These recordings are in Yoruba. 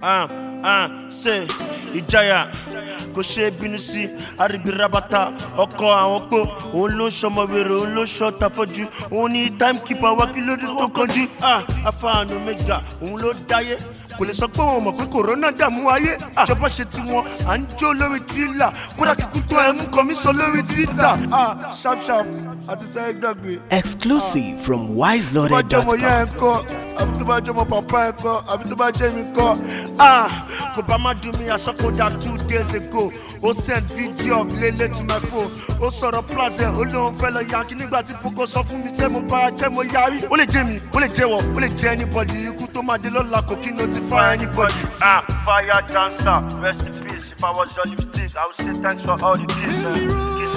Say ìjayà kò ṣe bínú sí arìbìràbàtà ọkọ àwọn pò òun ló ṣọmọ wèrè òun ló ṣọ tàfọ́jú òun ní timekeeper wá kí ló dé tó kọjú afáànù mẹ́gà òun ló dáyé kò lè sọ pé wọn mọ̀ pé kòrónà dààmú ayé ìjọba ṣe tiwọn à ń jó lórí tíìlà kódà kíkú tó ẹ mú kọmí sọ lórí Twitter sharp àti sẹ́yìn gbàgbé. Exclusive from wiseloaded.com. tó bá jọmọ yẹn kọ àbí tó bá jọmọ pàpá ẹ kọ àbí tó bá jẹ́ mi kọ kò bá má dùn mí àsọkòdà 2 days ago ó send video of Lele to my phone ó sọ̀rọ̀ plaza ó lóun fẹ́ lọ yankí nígbà tí Poco sọ fún mi tẹ́ mo bá jẹ́ mo yarí ó lè jẹ́ mi ó lè jẹ́ wọ́n ó lè jẹ́ anybody ikú tó máa dé lọ́la kò kí notify anybody. Fire dancer rest in peace if I was your lipstick I would say thanks for all the kisses.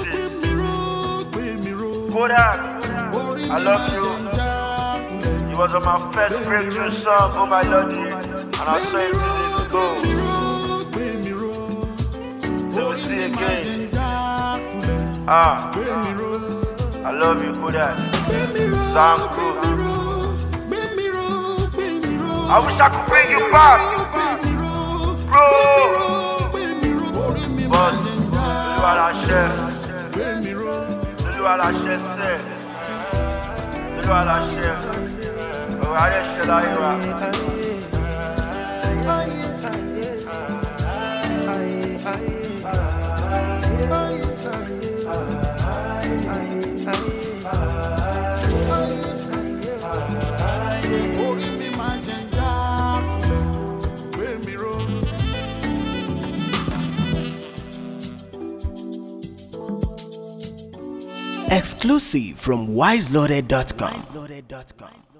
Kodak, I love you. It was on my first breakthrough song, oh my lordy, and I saw it to go. So we'll see again. I love you, Kodak. Sound cool. I wish I could bring you back, bro. But you are a chef. À la chaise, à la chaise. Allez, chez la Exclusive from wiseloaded.com.